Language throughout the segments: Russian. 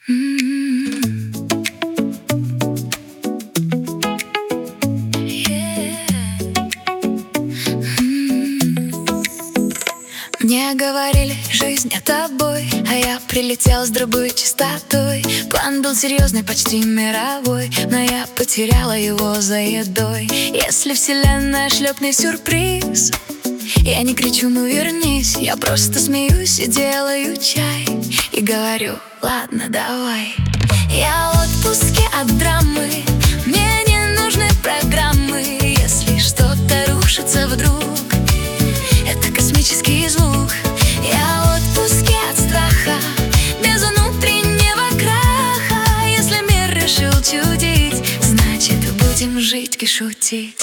Мне говорили, жизнь это бой, а я прилетел с другой частотой. План был серьезный, почти мировой, но я потеряла его за едой. Если вселенная шлепнет сюрприз, я не кричу, ну вернись. Я просто смеюсь и делаю чай и говорю: ладно, давай. Я в отпуске от драмы, мне не нужны программы. Если что-то рушится вдруг, это космический звук. Я в отпуске от страха, без внутреннего краха. Если мир решил чудить, значит будем жить и шутить.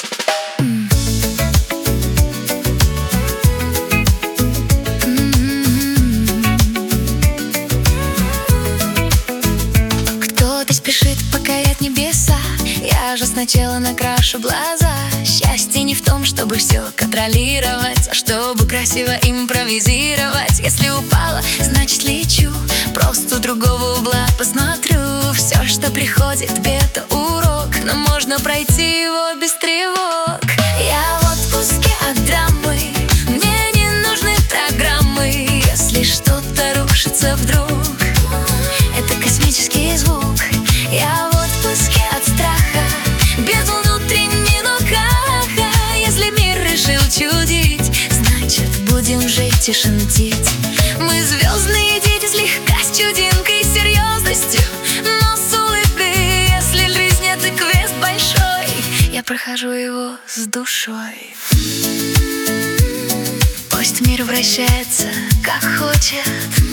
Кто-то спешит покорять небеса, я же сначала накрашу глаза. Счастье не в том, чтобы все контролировать, а чтобы красиво импровизировать. Если упала, значит лечу, просто с другого угла посмотрю. Все, что приходит, это урок, но можно пройти его без тревог. Я в отпуске от драмы, мне не нужны программы. Если что-то рушится вдруг, это космический звук. Я в отпуске от страха, без внутреннего краха. Если мир решил чудить, значит будем жить и шутить. Мы звездные дети, слегка с чудинкой, серьезностью, но с улыбкой. Если жизнь это квест большой, я прохожу его с душой. Пусть мир вращается как хочет,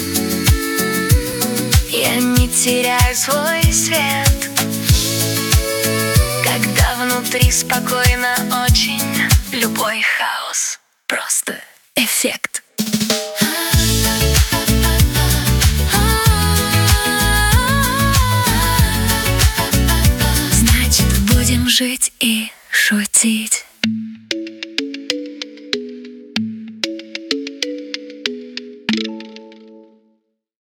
я не теряю свой свет. Когда внутри спокойно очень, любой хаос просто эффект. Значит, будем жить и шутить.